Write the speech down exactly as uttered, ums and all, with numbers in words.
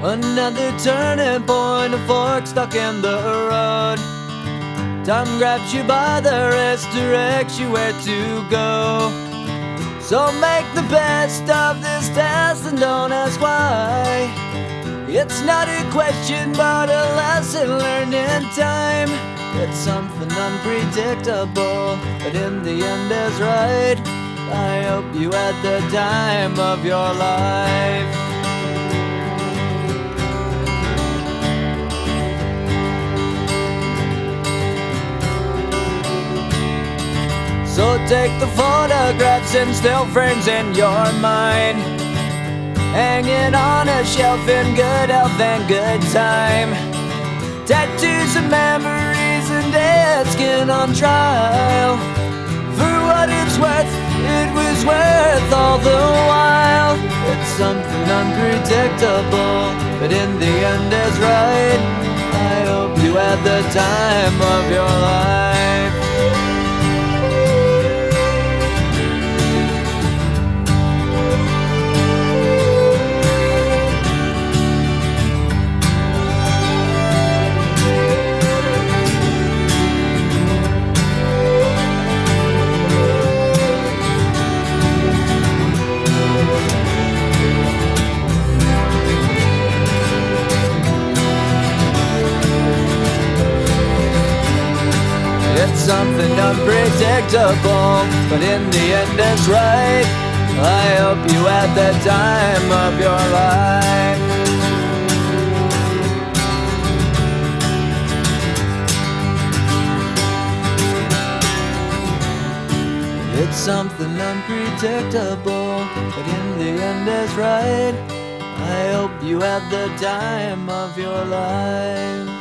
Another turning point, a fork stuck in the road. Time grabs you by the wrist, directs you where to go. So make the best of this test and don't ask why. It's not a question but a lesson learned in time. It's something unpredictable, but in the end is right. I hope you had the time of your life. So take the photographs and still frames in your mind, hanging on a shelf in good health and good time. Tattoos and memories and dead skin on trial. For what it's worth, it was worth all the while. It's something unpredictable, but in the end is right. I hope you had the time of your life. It's something unpredictable, but in the end it's right. I hope you had the time of your life. It's something unpredictable, but in the end it's right. I hope you had the time of your life.